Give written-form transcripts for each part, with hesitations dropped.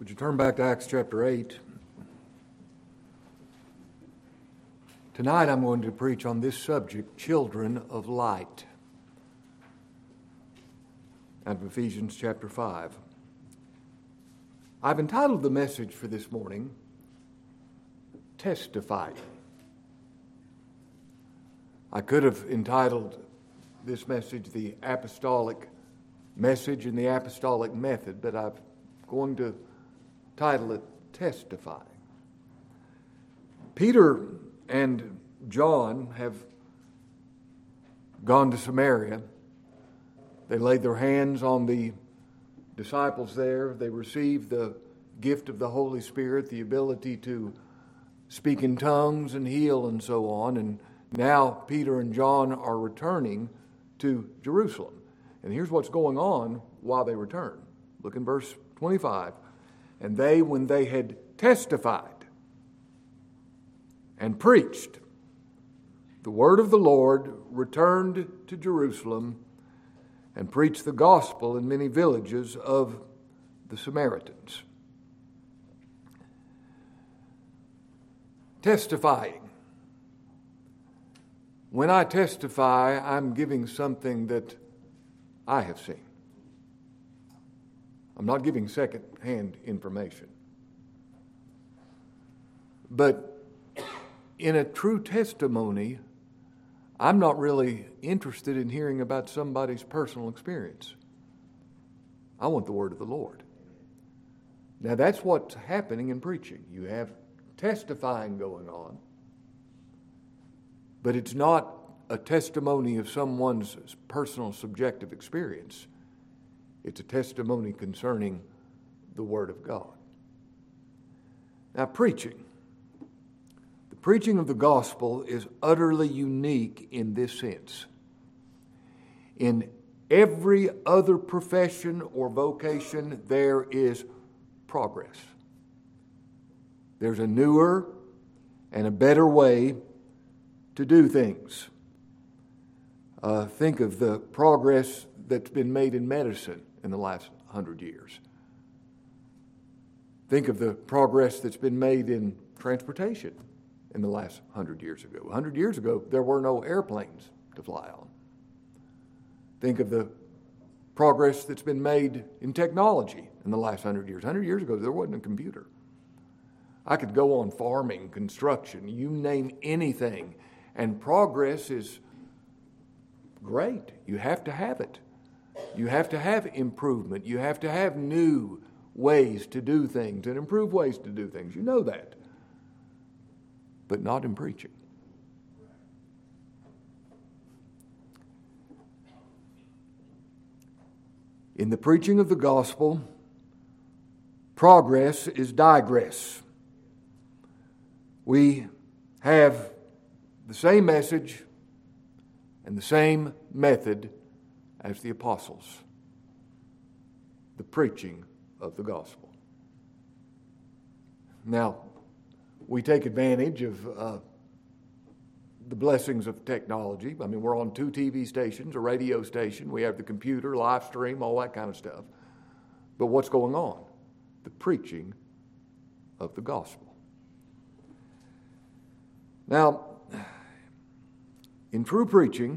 Would you turn back to Acts chapter 8? Tonight I'm going to preach on this subject, children of light, out of Ephesians chapter 5. I've entitled the message for this morning, Testifying. I could have entitled this message the Apostolic Message and the Apostolic Method, but I'm going to title it Testifying. Peter and John have gone to Samaria. They laid their hands on the disciples there. They received the gift of the Holy Spirit, the ability to speak in tongues and heal and so on. And now Peter and John are returning to Jerusalem. And here's what's going on while they return. Look in verse 25. And they, when they had testified and preached the word of the Lord, returned to Jerusalem and preached the gospel in many villages of the Samaritans. Testifying. When I testify, I'm giving something that I have seen. I'm not giving second-hand information. But in a true testimony, I'm not really interested in hearing about somebody's personal experience. I want the word of the Lord. Now that's what's happening in preaching. You have testifying going on, but it's not a testimony of someone's personal subjective experience. It's a testimony concerning the Word of God. Now, preaching. The preaching of the gospel is utterly unique in this sense. In every other profession or vocation, there is progress. There's a newer and a better way to do things. Think of the progress that's been made in medicine in the last 100 years. Think of the progress that's been made in transportation in the last 100 years ago. 100 years ago, there were no airplanes to fly on. Think of the progress that's been made in technology in the last 100 years. 100 years ago, there wasn't a computer. I could go on farming, construction, you name anything, and progress is great. You have to have it. You have to have improvement. You have to have new ways to do things and improved ways to do things. You know that. But not in preaching. In the preaching of the gospel, progress is digress. We have the same message and the same method as the apostles, the preaching of the gospel. Now, we take advantage of the blessings of technology. I mean, we're on 2 TV stations, a radio station, we have the computer, live stream, all that kind of stuff. But what's going on? The preaching of the gospel. Now, in true preaching,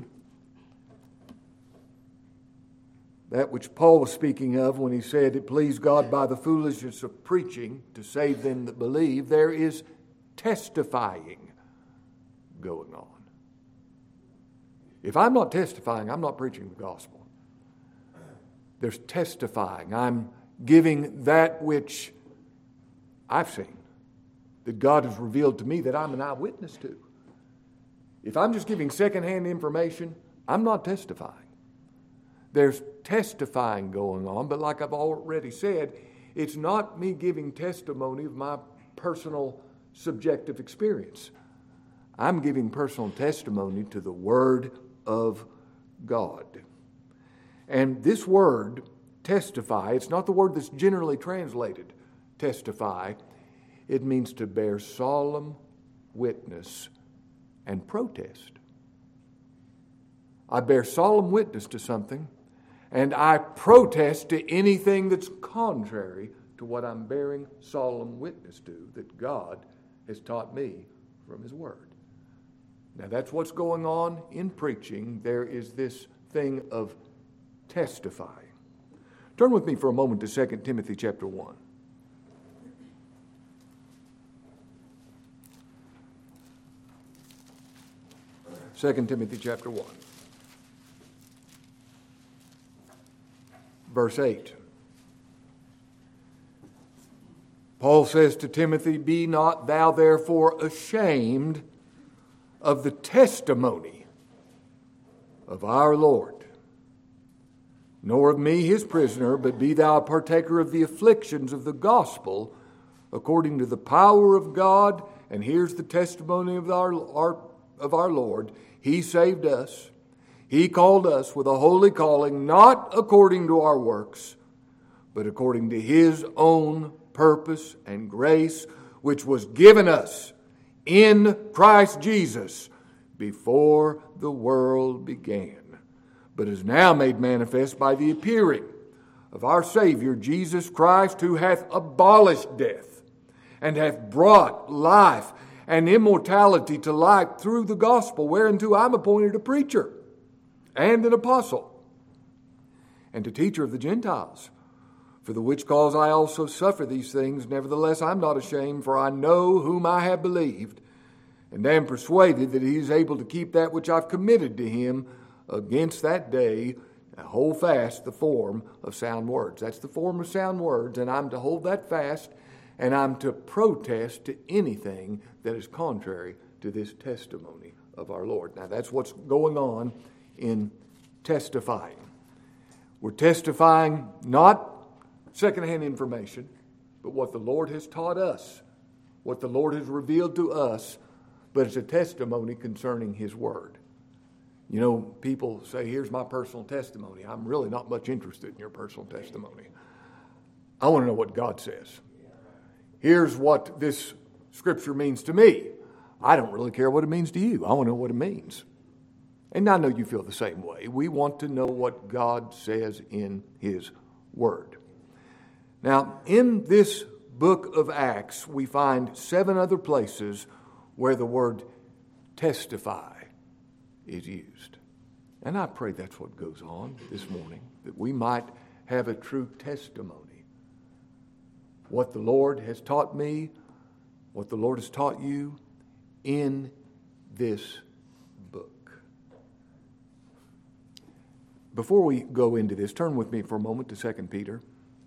that which Paul was speaking of when he said, it pleased God by the foolishness of preaching to save them that believe, there is testifying going on. If I'm not testifying, I'm not preaching the gospel. There's testifying. I'm giving that which I've seen, that God has revealed to me that I'm an eyewitness to. If I'm just giving secondhand information, I'm not testifying. There's testifying going on, but like I've already said, it's not me giving testimony of my personal subjective experience. I'm giving personal testimony to the Word of God. And this word, testify, it's not the word that's generally translated testify. It means to bear solemn witness and protest. I bear solemn witness to something, and I protest to anything that's contrary to what I'm bearing solemn witness to, that God has taught me from His Word. Now that's what's going on in preaching. There is this thing of testifying. Turn with me for a moment to 2 Timothy chapter 1. 2 Timothy chapter 1. Verse 8. Paul says to Timothy, "Be not thou therefore ashamed of the testimony of our Lord, nor of me his prisoner, but be thou a partaker of the afflictions of the gospel according to the power of God." And here's the testimony of our Lord. He saved us. He called us with a holy calling, not according to our works, but according to His own purpose and grace, which was given us in Christ Jesus before the world began, but is now made manifest by the appearing of our Savior Jesus Christ, who hath abolished death and hath brought life and immortality to light through the gospel, whereunto I'm appointed a preacher and an apostle and a teacher of the Gentiles, for the which cause I also suffer these things. Nevertheless, I'm not ashamed, for I know whom I have believed, and am persuaded that He is able to keep that which I've committed to Him against that day. I hold fast the form of sound words. That's the form of sound words, and I'm to hold that fast, and I'm to protest to anything that is contrary to this testimony of our Lord. Now, that's what's going on in testifying. We're testifying not secondhand information, but what the Lord has taught us, what the Lord has revealed to us, but it's a testimony concerning His Word. You know, people say, "Here's my personal testimony." I'm really not much interested in your personal testimony. I want to know what God says. Here's what this Scripture means to me. I don't really care what it means to you. I want to know what it means. And I know you feel the same way. We want to know what God says in His Word. Now, in this book of Acts, we find 7 other places where the word testify is used. And I pray that's what goes on this morning, that we might have a true testimony. What the Lord has taught me, what the Lord has taught you in this book. Before we go into this, turn with me for a moment to 2 Peter.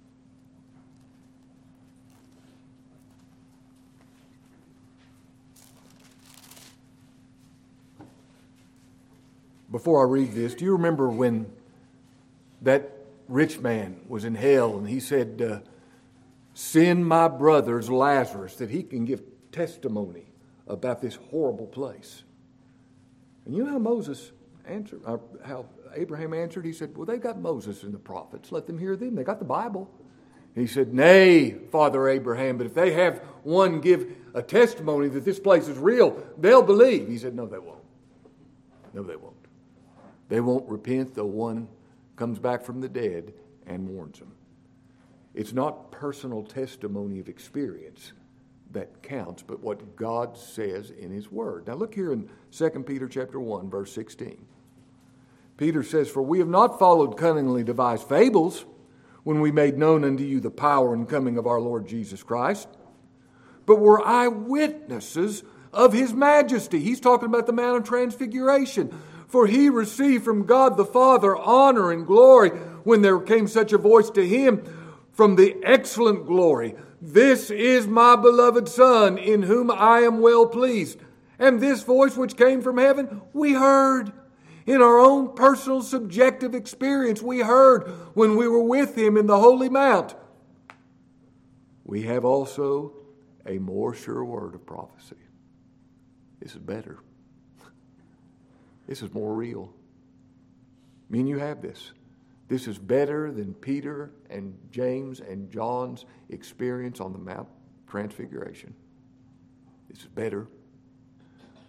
Before I read this, do you remember when that rich man was in hell and he said, "Send my brother Lazarus that he can give testimony about this horrible place"? And you know how Moses answered, or how Abraham answered? He said, "Well, they got Moses and the prophets. Let them hear them. They got the Bible." He said, "Nay, Father Abraham, but if they have one give a testimony that this place is real, they'll believe." He said, "No, they won't. No, they won't. They won't repent though one comes back from the dead and warns them." It's not personal testimony of experience that counts, but what God says in His Word. Now look here in 2 Peter chapter 1, verse 16. Peter says, "For we have not followed cunningly devised fables when we made known unto you the power and coming of our Lord Jesus Christ, but were eyewitnesses of His majesty." He's talking about the Mount of Transfiguration. "For He received from God the Father honor and glory when there came such a voice to Him from the excellent glory, This is my beloved Son, in whom I am well pleased." And this voice which came from heaven, we heard. In our own personal subjective experience, we heard when we were with Him in the Holy Mount. We have also a more sure word of prophecy. This is better. This is more real. I mean, you have this. This is better than Peter and James and John's experience on the Mount Transfiguration. This is better.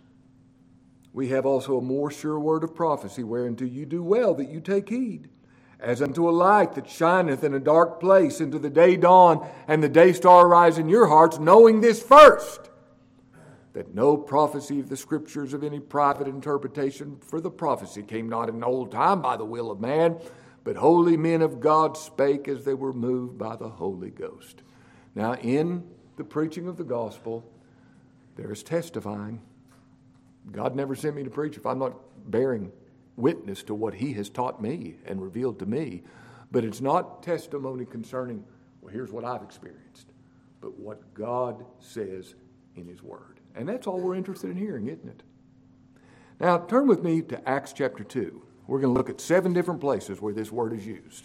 We have also a more sure word of prophecy, whereunto you do well that you take heed, as unto a light that shineth in a dark place, into the day dawn, and the day star arise in your hearts, knowing this first, that no prophecy of the Scriptures of any private interpretation, for the prophecy came not in old time by the will of man, but holy men of God spake as they were moved by the Holy Ghost. Now, in the preaching of the gospel, there is testifying. God never sent me to preach if I'm not bearing witness to what He has taught me and revealed to me. But it's not testimony concerning, well, here's what I've experienced, but what God says in His Word. And that's all we're interested in hearing, isn't it? Now, turn with me to Acts chapter 2. We're going to look at 7 different places where this word is used.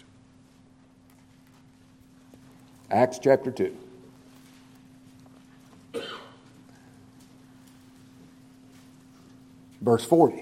Acts chapter 2. Verse 40.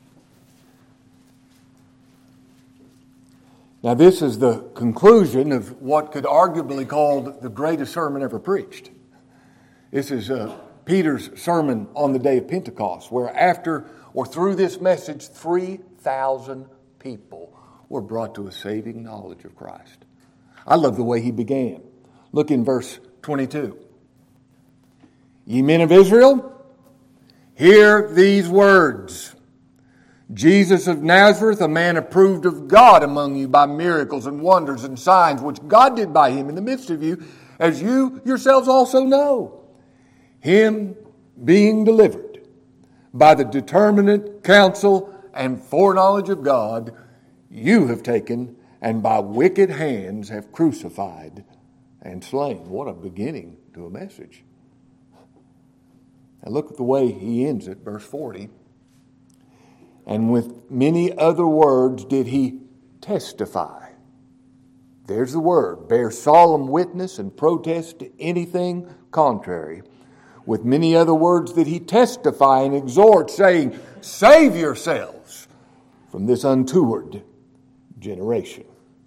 Now, this is the conclusion of what could arguably be called the greatest sermon ever preached. This is Peter's sermon on the day of Pentecost, where after or through this message, 3,000 people were brought to a saving knowledge of Christ. I love the way he began. Look in verse 22. Ye men of Israel, hear these words. Jesus of Nazareth, a man approved of God among you by miracles and wonders and signs, which God did by him in the midst of you, as you yourselves also know. Him being delivered by the determinate counsel and foreknowledge of God, you have taken and by wicked hands have crucified and slain. What a beginning to a message. Now look at the way he ends it, verse 40. And with many other words did he testify. There's the word. Bear solemn witness and protest to anything contrary. With many other words did he testify and exhort, saying, save yourselves from this untoward generation.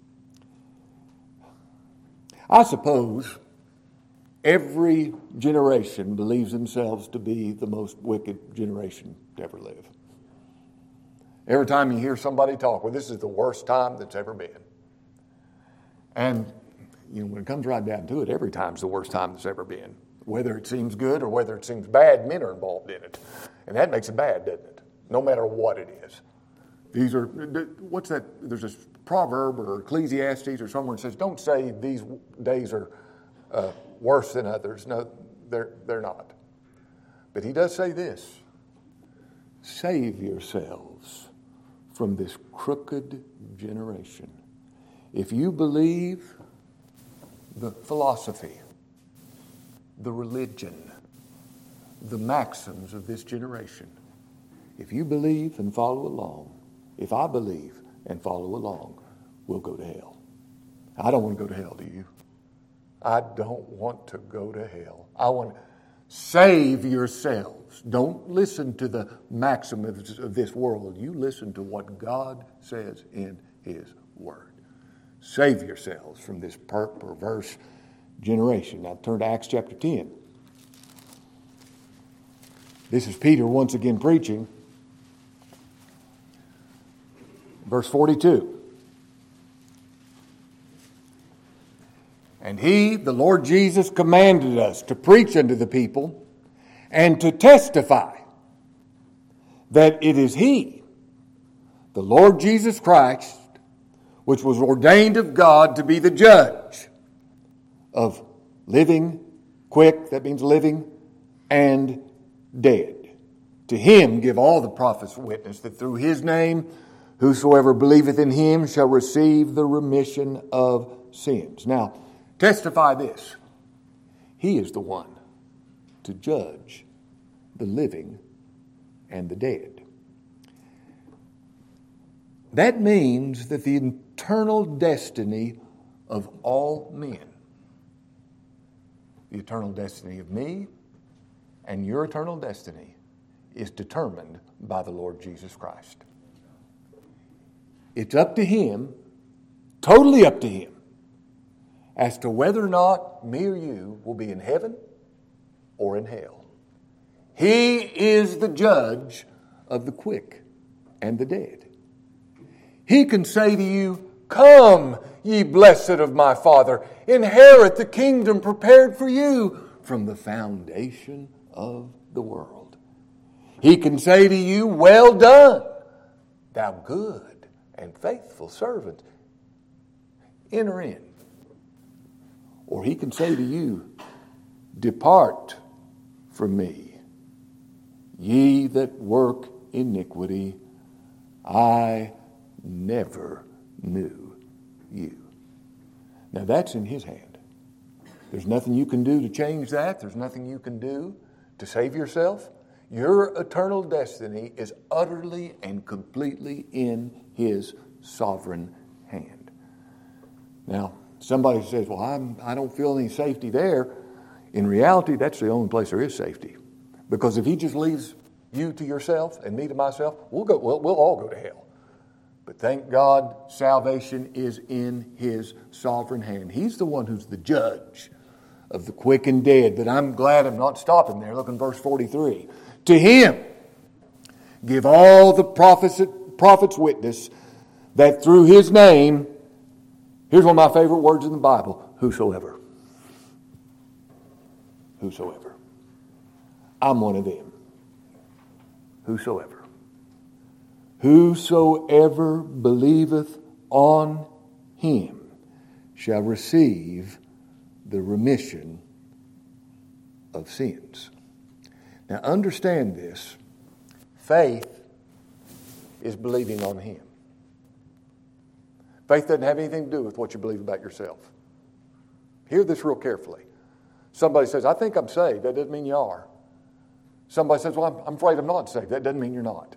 I suppose every generation believes themselves to be the most wicked generation to ever live. Every time you hear somebody talk, well, this is the worst time that's ever been. And when it comes right down to it, every time's the worst time that's ever been. Whether it seems good or whether it seems bad, men are involved in it. And that makes it bad, doesn't it? No matter what it is. These are, what's that? There's a proverb or Ecclesiastes or somewhere that says, don't say these days are worse than others. No, they're not. But he does say this. Save yourselves from this crooked generation. If you believe the philosophy, the religion, the maxims of this generation, if you believe and follow along, if I believe and follow along, we'll go to hell. I don't want to go to hell, do you? I don't want to go to hell. I want to save yourselves. Don't listen to the maxims of this world. You listen to what God says in His Word. Save yourselves from this perverse generation. Now turn to Acts chapter 10. This is Peter once again preaching. Verse 42. And he, the Lord Jesus, commanded us to preach unto the people and to testify that it is He, the Lord Jesus Christ, which was ordained of God to be the judge of living, quick, that means living, and dead. To Him give all the prophets witness that through His name whosoever believeth in Him shall receive the remission of sins. Now, testify this. He is the one to judge the living and the dead. That means that the eternal destiny of all men, the eternal destiny of me and your eternal destiny, is determined by the Lord Jesus Christ. It's up to Him, totally up to Him, as to whether or not me or you will be in heaven or in hell. He is the judge of the quick and the dead. He can say to you Come, ye blessed of my Father, inherit the kingdom prepared for you from the foundation of the world. He can say to you, well done, thou good and faithful servant. Enter in. Or he can say to you, depart from me, ye that work iniquity, I never knew you. Now that's in his hand. There's nothing you can do to change that. There's nothing you can do to save yourself. Your eternal destiny is utterly and completely in his sovereign hand. Now, somebody says, well, I don't feel any safety there. In reality, that's the only place there is safety. Because if he just leaves you to yourself and me to myself, we'll all go to hell. But thank God, salvation is in his sovereign hand. He's the one who's the judge of the quick and dead. But I'm glad I'm not stopping there. Look in verse 43. To him give all the prophets witness that through his name, here's one of my favorite words in the Bible, whosoever. Whosoever. I'm one of them. Whosoever. Whosoever believeth on him shall receive the remission of sins. Now understand this. Faith is believing on him. Faith doesn't have anything to do with what you believe about yourself. Hear this real carefully. Somebody says, I think I'm saved. That doesn't mean you are. Somebody says, well, I'm afraid I'm not saved. That doesn't mean you're not.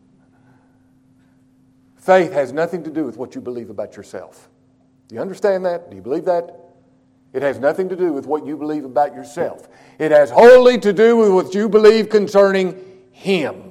Faith has nothing to do with what you believe about yourself. Do you understand that? Do you believe that? It has nothing to do with what you believe about yourself. It has wholly to do with what you believe concerning him.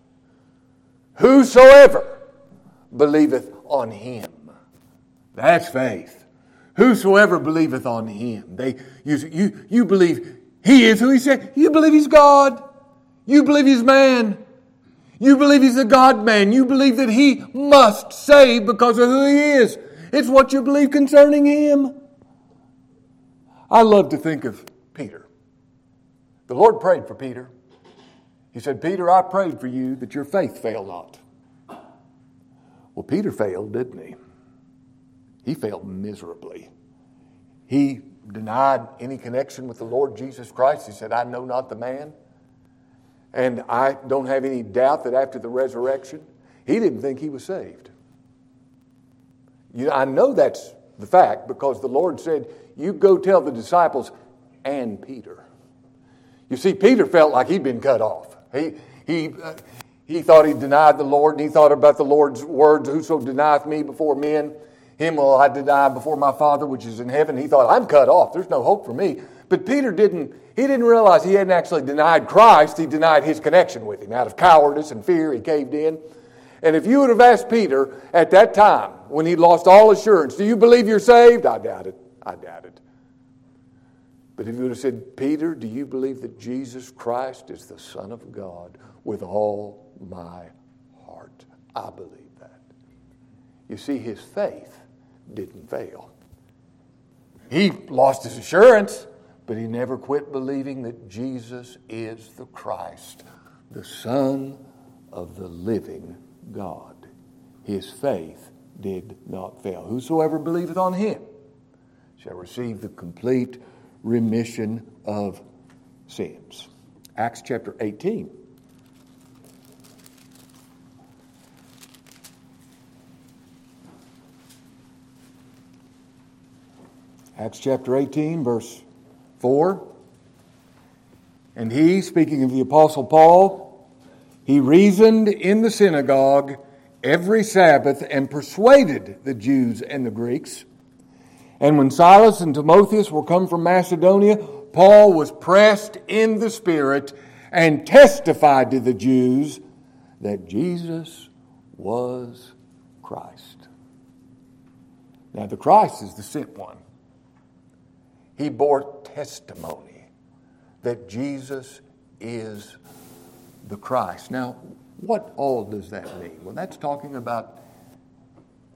Whosoever believeth on him. That's faith. Whosoever believeth on him. You believe he is who he said. You believe he's God. You believe he's man. You believe he's a God-man. You believe that he must save because of who he is. It's what you believe concerning him. I love to think of Peter. The Lord prayed for Peter. He said, Peter, I prayed for you that your faith fail not. Well, Peter failed, didn't he? He failed miserably. He denied any connection with the Lord Jesus Christ. He said, I know not the man. And I don't have any doubt that after the resurrection, he didn't think he was saved. I know that's the fact because the Lord said, you go tell the disciples and Peter. You see, Peter felt like he'd been cut off. He thought he denied the Lord, and he thought about the Lord's words, whoso denieth me before men, him will I deny before my Father which is in heaven. He thought, I'm cut off. There's no hope for me. But Peter didn't realize he hadn't actually denied Christ. He denied his connection with him. Out of cowardice and fear, he caved in. And if you would have asked Peter at that time, when he lost all assurance, do you believe you're saved? I doubt it. But if you would have said, Peter, do you believe that Jesus Christ is the Son of God? With all my heart, I believe that. You see, his faith didn't fail. He lost his assurance, but he never quit believing that Jesus is the Christ, the Son of the living God. His faith did not fail. Whosoever believeth on him shall receive the complete remission of sins. Acts chapter 18. Acts chapter 18, verse 4. And he, speaking of the Apostle Paul, he reasoned in the synagogue every Sabbath and persuaded the Jews and the Greeks. And when Silas and Timotheus were come from Macedonia, Paul was pressed in the Spirit and testified to the Jews that Jesus was Christ. Now the Christ is the sent one. He bore testimony that Jesus is the Christ. Now, what all does that mean? Well, that's talking about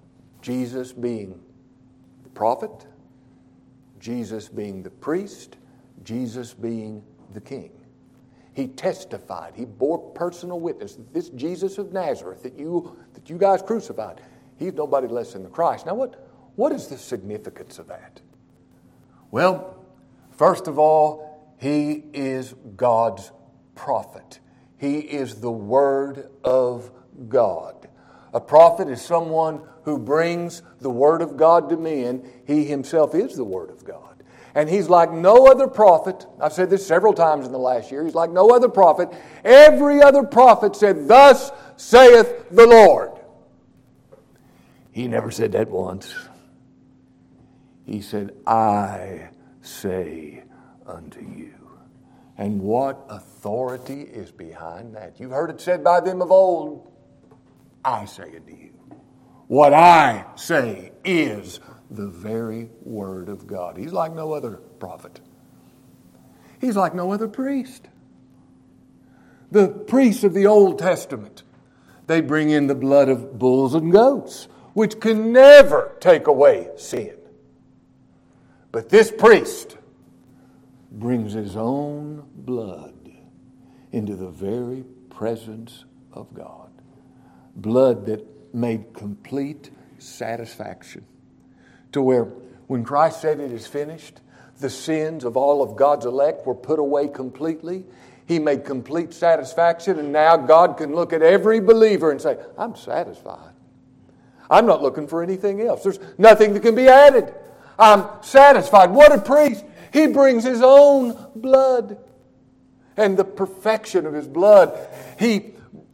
Jesus being the prophet, Jesus being the priest, Jesus being the king. He testified. He bore personal witness that this Jesus of Nazareth that you guys crucified, he's nobody less than the Christ. Now what is the significance of that? Well, first of all, he is God's prophet. He is the Word of God. A prophet is someone who brings the Word of God to men. He himself is the Word of God. And he's like no other prophet. I've said this several times in the last year. He's like no other prophet. Every other prophet said, "Thus saith the Lord." He never said that once. He said, "I say unto you." And what authority is behind that? You've heard it said by them of old, "I say unto you." What I say is the very Word of God. He's like no other prophet. He's like no other priest. The priests of the Old Testament, they bring in the blood of bulls and goats, which can never take away sin. But this priest brings his own blood into the very presence of God. Blood that made complete satisfaction. To where when Christ said it is finished, the sins of all of God's elect were put away completely. He made complete satisfaction, and now God can look at every believer and say, "I'm satisfied. I'm not looking for anything else. There's nothing that can be added. I'm satisfied." What a priest! He brings his own blood. And the perfection of his blood, he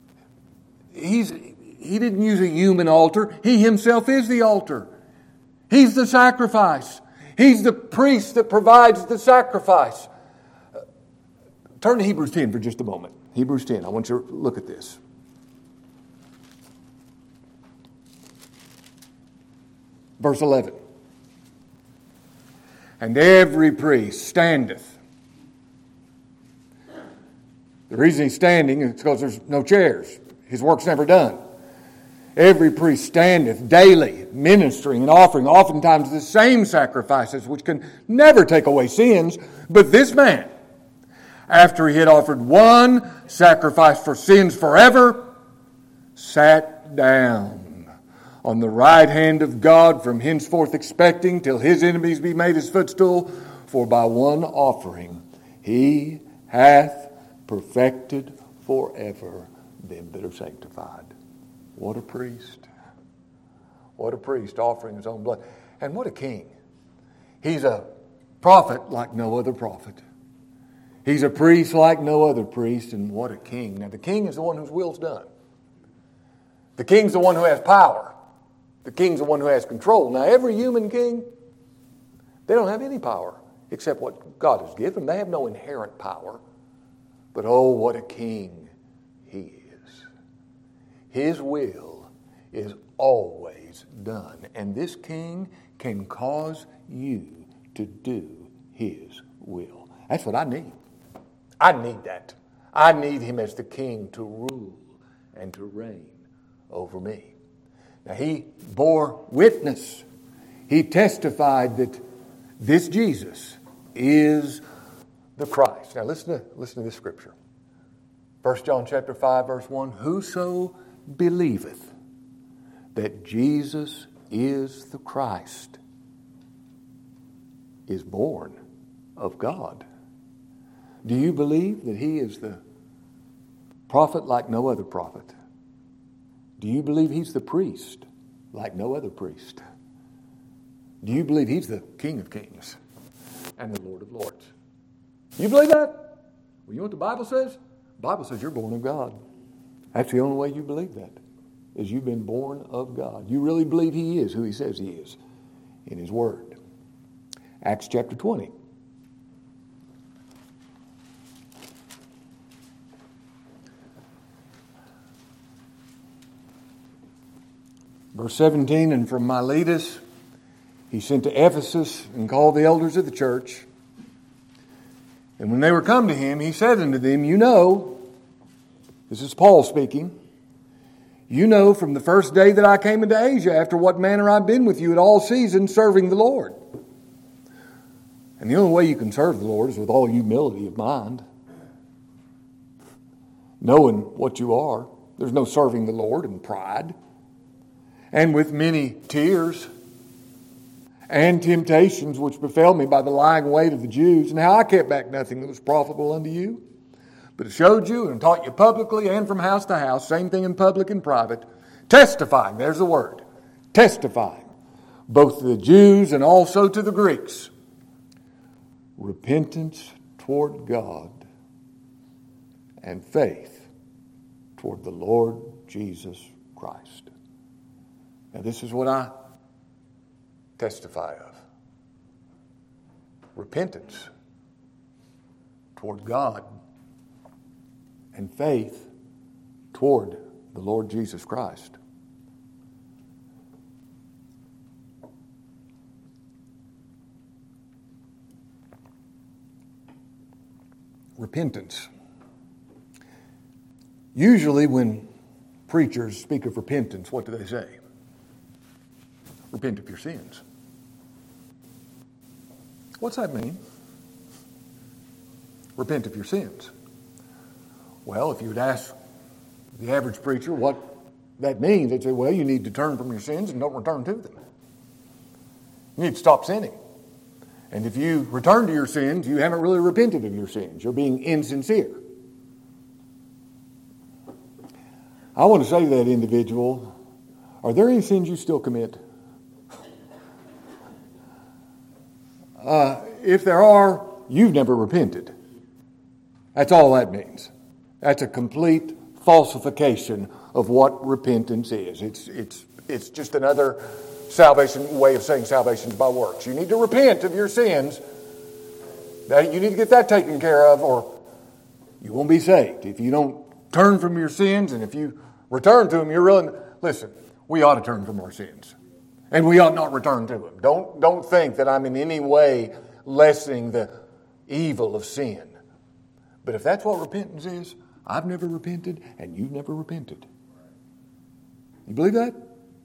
didn't use a human altar. He himself is the altar. He's the sacrifice. He's the priest that provides the sacrifice. Turn to Hebrews 10 for just a moment. Hebrews 10. I want you to look at this. Verse 11. "And every priest standeth." The reason he's standing is because there's no chairs. His work's never done. "Every priest standeth daily, ministering and offering oftentimes the same sacrifices, which can never take away sins. But this man, after he had offered one sacrifice for sins forever, sat down on the right hand of God, from henceforth expecting till his enemies be made his footstool. For by one offering he hath perfected forever them that are sanctified." What a priest. What a priest offering his own blood. And what a king. He's a prophet like no other prophet. He's a priest like no other priest. And what a king. Now the king is the one whose will's done. The king's the one who has power. The king's the one who has control. Now every human king, they don't have any power except what God has given. They have no inherent power. But oh, what a king he is. His will is always done. And this king can cause you to do his will. That's what I need. I need that. I need him as the king to rule and to reign over me. Now he bore witness. He testified that this Jesus is the Christ. Now listen to this scripture. 1 John chapter 5, verse 1. "Whoso believeth that Jesus is the Christ is born of God." Do you believe that he is the prophet like no other prophet? Do you believe he's the priest like no other priest? Do you believe he's the King of Kings and the Lord of Lords? You believe that? Well, you know what the Bible says? The Bible says you're born of God. That's the only way you believe that, is you've been born of God. You really believe he is who he says he is in his word. Acts chapter 20. Verse 17, "And from Miletus he sent to Ephesus and called the elders of the church. And when they were come to him, he said unto them, You know," this is Paul speaking, You know from the first day that I came into Asia after what manner I've been with you at all seasons serving the Lord. And the only way you can serve the Lord is with all humility of mind. Knowing what you are. There's no serving the Lord in pride. And with many tears and temptations which befell me by the lying weight of the Jews, and how I kept back nothing that was profitable unto you, but showed you and taught you publicly and from house to house, same thing in public and private, testifying, there's the word, testifying, both to the Jews and also to the Greeks, repentance toward God and faith toward the Lord Jesus Christ. Now this is what I testify of. Repentance toward God and faith toward the Lord Jesus Christ. Repentance. Usually when preachers speak of repentance, what do they say? Repent of your sins. What's that mean? Repent of your sins. Well, if you would ask the average preacher what that means, they'd say, well, you need to turn from your sins and don't return to them. You need to stop sinning. And if you return to your sins, you haven't really repented of your sins. You're being insincere. I want to say to that individual, are there any sins you still commit? If there are, you've never repented. That's all that means. That's a complete falsification of what repentance is. It's just another way of saying salvation is by works. You need to repent of your sins. You need to get that taken care of, or you won't be saved. If you don't turn from your sins, and if you return to them, you're really... Listen, we ought to turn from our sins. And we ought not return to them. Don't think that I'm in any way lessening the evil of sin. But if that's what repentance is, I've never repented, and you've never repented. You believe that?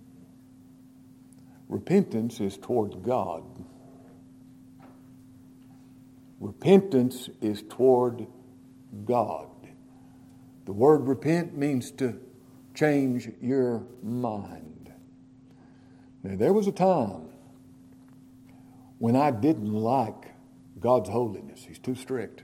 Repentance is toward God. Repentance is toward God. The word repent means to change your mind. Now, there was a time when I didn't like God's holiness. He's too strict.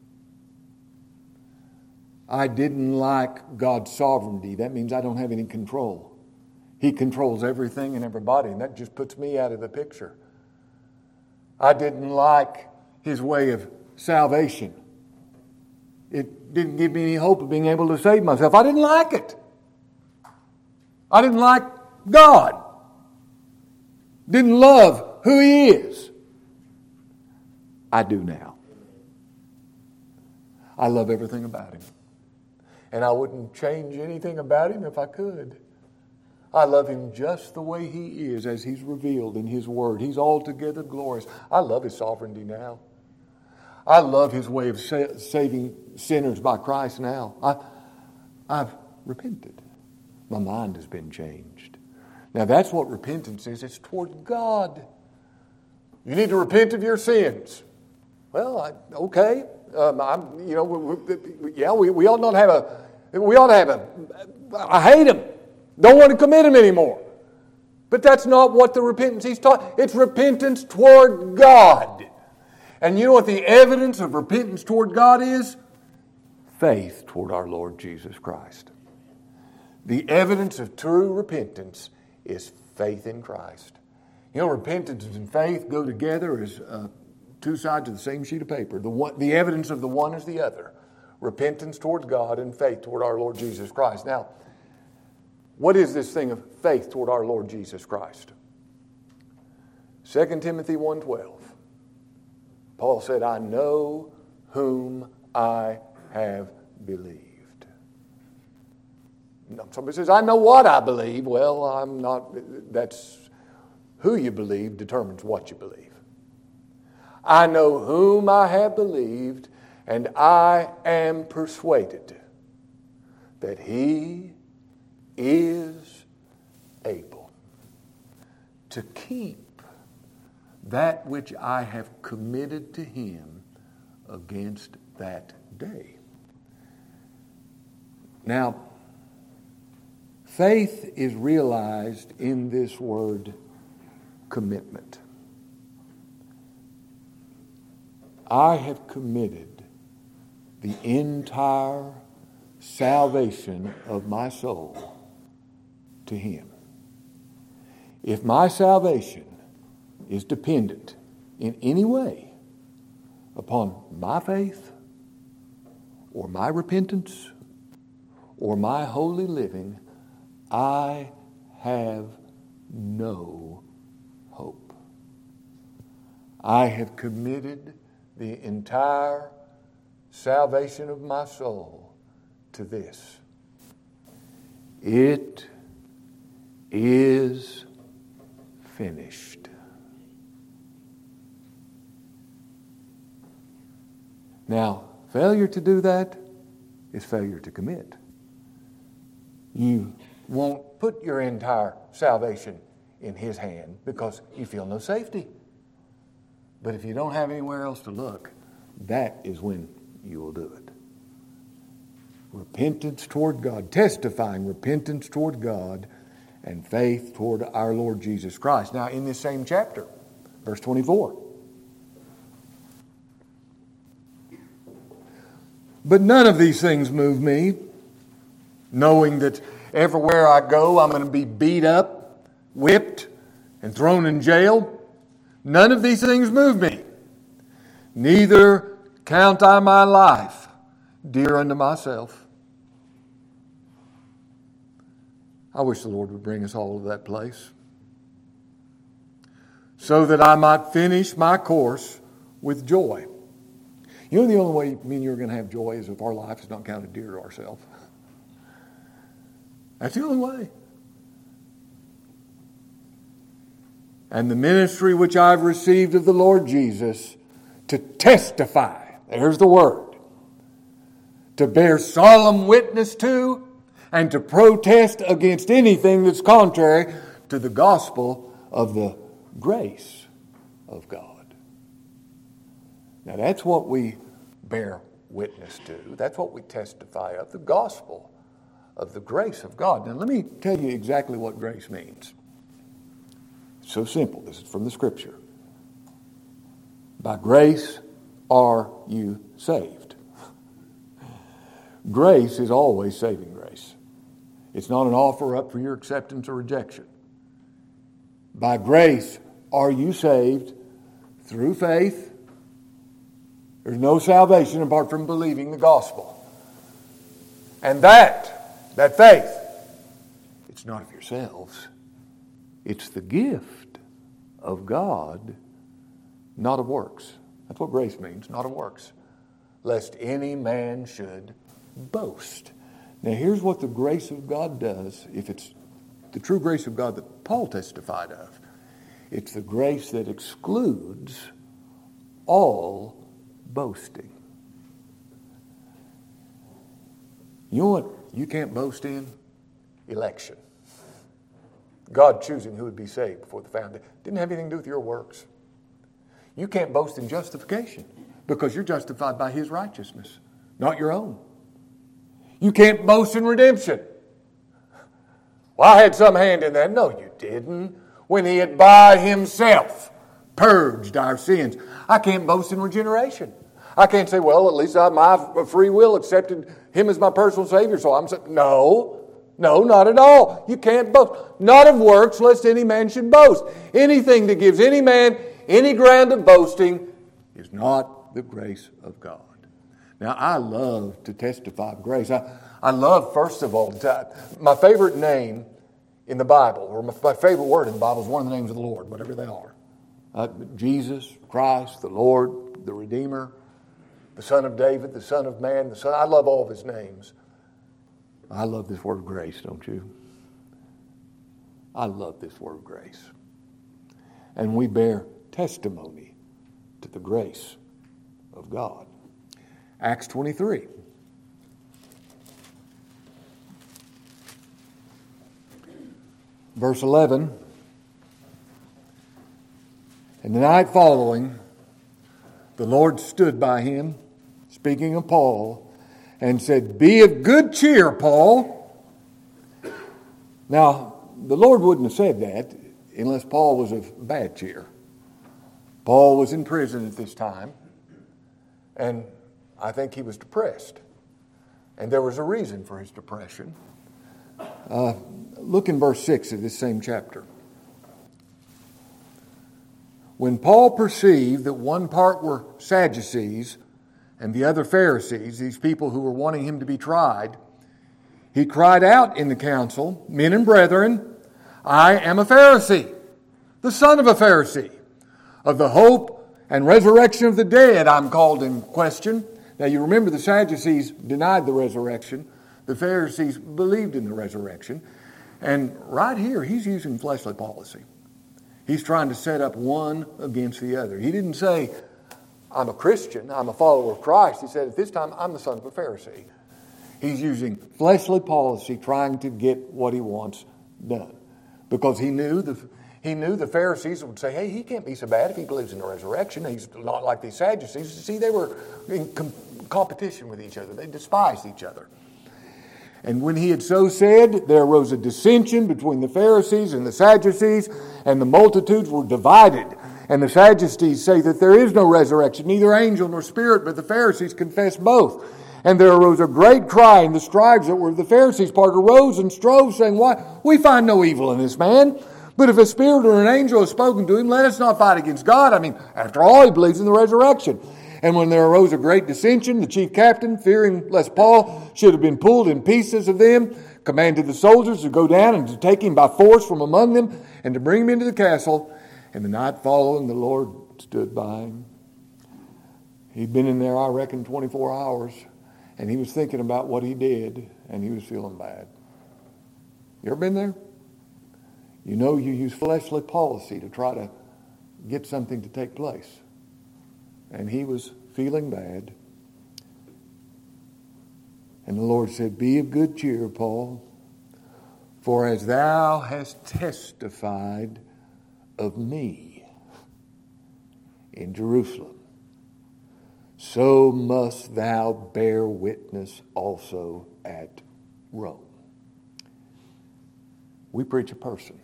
I didn't like God's sovereignty. That means I don't have any control. He controls everything and everybody, and that just puts me out of the picture. I didn't like His way of salvation. It didn't give me any hope of being able to save myself. I didn't like it. I didn't like God. Didn't love who He is. I do now. I love everything about Him. And I wouldn't change anything about Him if I could. I love Him just the way He is, as He's revealed in His Word. He's altogether glorious. I love His sovereignty now. I love His way of saving sinners by Christ now. I've repented. My mind has been changed. Now that's what repentance is. It's toward God. You need to repent of your sins. Well, okay. We ought not have a... We ought to have a... I hate them. Don't want to commit them anymore. But that's not what the repentance He's taught. It's repentance toward God. And you know what the evidence of repentance toward God is? Faith toward our Lord Jesus Christ. The evidence of true repentance is faith in Christ. You know, repentance and faith go together as two sides of the same sheet of paper. The evidence of the one is the other. Repentance towards God and faith toward our Lord Jesus Christ. Now, what is this thing of faith toward our Lord Jesus Christ? 2 Timothy 1:12. Paul said, I know whom I have believed. Somebody says, I know what I believe. Well, I'm not. That's who you believe determines what you believe. I know whom I have believed, and I am persuaded that He is able to keep that which I have committed to him against that day. Now, faith is realized in this word commitment. I have committed the entire salvation of my soul to him. If my salvation is dependent in any way upon my faith or my repentance or my holy living, I have no hope. I have committed the entire salvation of my soul to this. It is finished. Now, failure to do that is failure to commit. You won't put your entire salvation in his hand because you feel no safety. But if you don't have anywhere else to look, that is when you will do it. Repentance toward God, testifying repentance toward God and faith toward our Lord Jesus Christ. Now, in this same chapter, verse 24. But none of these things move me, knowing that everywhere I go, I'm going to be beat up, whipped, and thrown in jail. None of these things move me. Neither count I my life dear unto myself. I wish the Lord would bring us all to that place, so that I might finish my course with joy. You know the only way me and you are going to have joy is if our life is not counted dear to ourselves. That's the only way. And the ministry which I've received of the Lord Jesus to testify, there's the word, to bear solemn witness to and to protest against anything that's contrary to the gospel of the grace of God. Now that's what we bear witness to. That's what we testify of, the gospel of the grace of God. Now let me tell you exactly what grace means. It's so simple. This is from the Scripture. By grace are you saved. Grace is always saving grace. It's not an offer up for your acceptance or rejection. By grace are you saved through faith. There's no salvation apart from believing the gospel. And that faith, it's not of yourselves. It's the gift of God, not of works. That's what grace means, not of works. Lest any man should boast. Now here's what the grace of God does, if it's the true grace of God that Paul testified of. It's the grace that excludes all boasting. You know what you can't boast in? Election. God choosing who would be saved before the foundation. Didn't have anything to do with your works. You can't boast in justification because you're justified by his righteousness, not your own. You can't boast in redemption. Well, I had some hand in that. No, you didn't. When he had by himself purged our sins. I can't boast in regeneration. I can't say, well, at least my free will accepted him as my personal Savior, so I'm saying, no, not at all. You can't boast. Not of works, lest any man should boast. Anything that gives any man any ground of boasting is not the grace of God. Now, I love to testify of grace. I love, first of all, my favorite name in the Bible, or my favorite word in the Bible is one of the names of the Lord, whatever they are. Jesus, Christ, the Lord, the Redeemer, the Son of David, the Son of Man, the Son. I love all of his names. I love this word grace, don't you? I love this word grace. And we bear testimony to the grace of God. Acts 23. Verse 11. And the night following, the Lord stood by him, speaking of Paul, and said, "Be of good cheer, Paul." Now, the Lord wouldn't have said that unless Paul was of bad cheer. Paul was in prison at this time, and I think he was depressed. And there was a reason for his depression. Look in verse 6 of this same chapter. When Paul perceived that one part were Sadducees and the other Pharisees, these people who were wanting him to be tried, he cried out in the council, "Men and brethren, I am a Pharisee, the son of a Pharisee. Of the hope and resurrection of the dead I'm called in question." Now you remember the Sadducees denied the resurrection. The Pharisees believed in the resurrection. And right here, he's using fleshly policy. He's trying to set up one against the other. He didn't say, "I'm a Christian, I'm a follower of Christ." He said, at this time, "I'm the son of a Pharisee." He's using fleshly policy, trying to get what he wants done. Because he knew the Pharisees would say, "Hey, he can't be so bad if he believes in the resurrection. He's not like these Sadducees." See, they were in competition with each other. They despised each other. And when he had so said, there arose a dissension between the Pharisees and the Sadducees, and the multitudes were divided. And the Sadducees say that there is no resurrection, neither angel nor spirit, but the Pharisees confess both. And there arose a great cry, and the scribes that were of the Pharisees' part arose and strove, saying, "Why, we find no evil in this man. But if a spirit or an angel has spoken to him, let us not fight against God." I mean, after all, he believes in the resurrection. And when there arose a great dissension, the chief captain, fearing lest Paul should have been pulled in pieces of them, commanded the soldiers to go down and to take him by force from among them and to bring him into the castle. And the night following, the Lord stood by him. He'd been in there, I reckon, 24 hours, and he was thinking about what he did, and he was feeling bad. You ever been there? You know, you use fleshly policy to try to get something to take place. And he was feeling bad. And the Lord said, "Be of good cheer, Paul, for as thou hast testified of me in Jerusalem, so must thou bear witness also at Rome." We preach a person.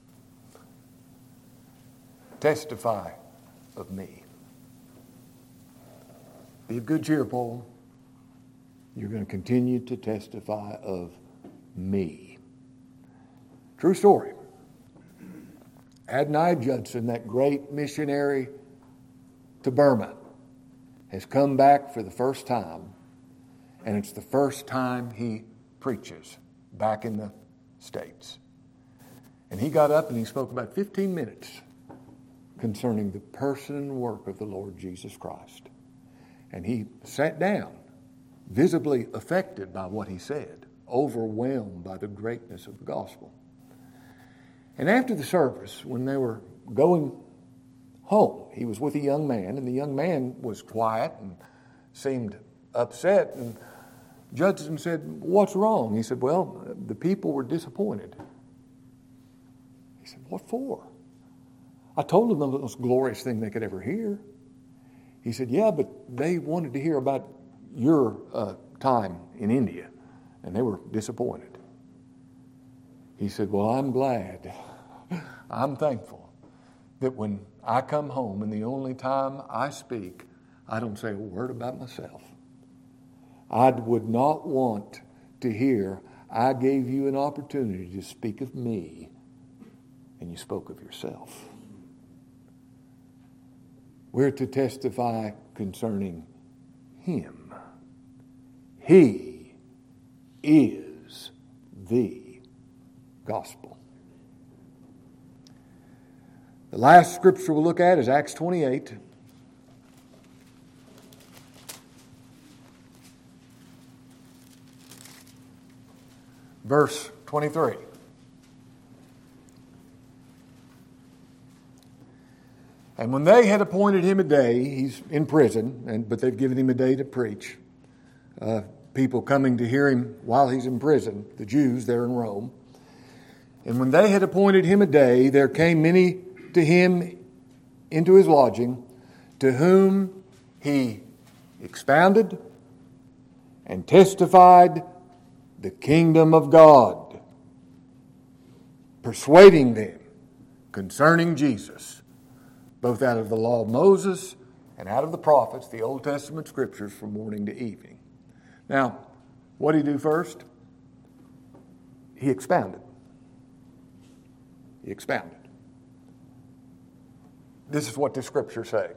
Testify of me. Be of good cheer, Paul. You're going to continue to testify of me. True story. Adonai Judson, that great missionary to Burma, has come back for the first time, and it's the first time he preaches back in the States. And he got up and he spoke about 15 minutes concerning the person and work of the Lord Jesus Christ. And he sat down, visibly affected by what he said, overwhelmed by the greatness of the gospel. And after the service, when they were going home, he was with a young man, and the young man was quiet and seemed upset. And Judson said, "What's wrong?" He said, "Well, the people were disappointed." He said, "What for?" "I told them the most glorious thing they could ever hear." He said, "Yeah, but they wanted to hear about your time in India, and they were disappointed." He said, "Well, I'm glad. I'm thankful that when I come home and the only time I speak, I don't say a word about myself. I would not want to hear, I gave you an opportunity to speak of me, and you spoke of yourself." We're to testify concerning him. He is the gospel. The last scripture we'll look at is Acts 28. Verse 23. And when they had appointed him a day, he's in prison, but they've given him a day to preach. People coming to hear him while he's in prison, the Jews there in Rome. And when they had appointed him a day, there came many to him into his lodging, to whom he expounded and testified the kingdom of God, persuading them concerning Jesus, both out of the law of Moses and out of the prophets, the Old Testament scriptures, from morning to evening. Now, what did he do first? He expounded. He expounded. This is what the scriptures say.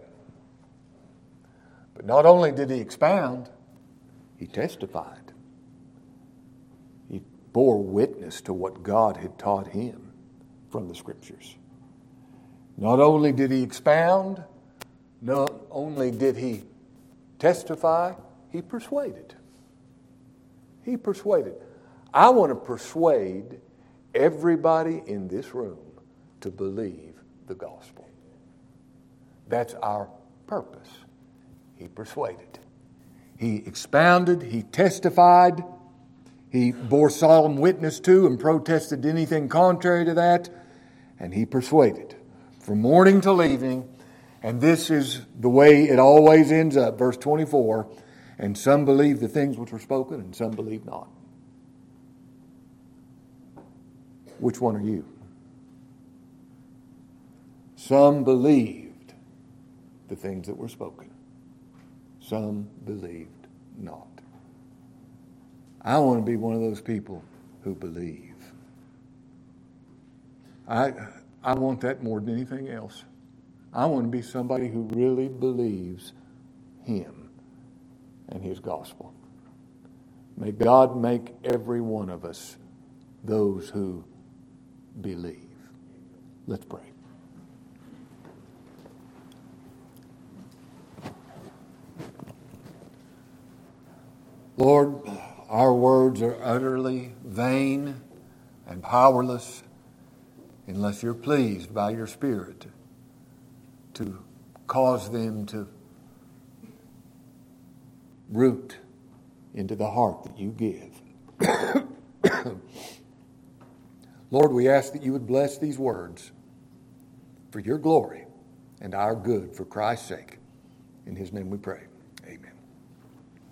But not only did he expound, he testified. He bore witness to what God had taught him from the scriptures. Not only did he expound, not only did he testify, he persuaded. He persuaded. I want to persuade everybody in this room to believe the gospel. That's our purpose. He persuaded. He expounded. He testified. He bore solemn witness to and protested anything contrary to that. And he persuaded from morning till evening. And this is the way it always ends up. Verse 24. And some believed the things which were spoken, and some believed not. Which one are you? Some believed the things that were spoken. Some believed not. I want to be one of those people who believe. I want that more than anything else. I want to be somebody who really believes Him and His gospel. May God make every one of us those who believe. Let's pray. Lord, our words are utterly vain and powerless unless you're pleased by your Spirit to cause them to root into the heart that you give. Lord, we ask that you would bless these words for your glory and our good for Christ's sake. In His name we pray.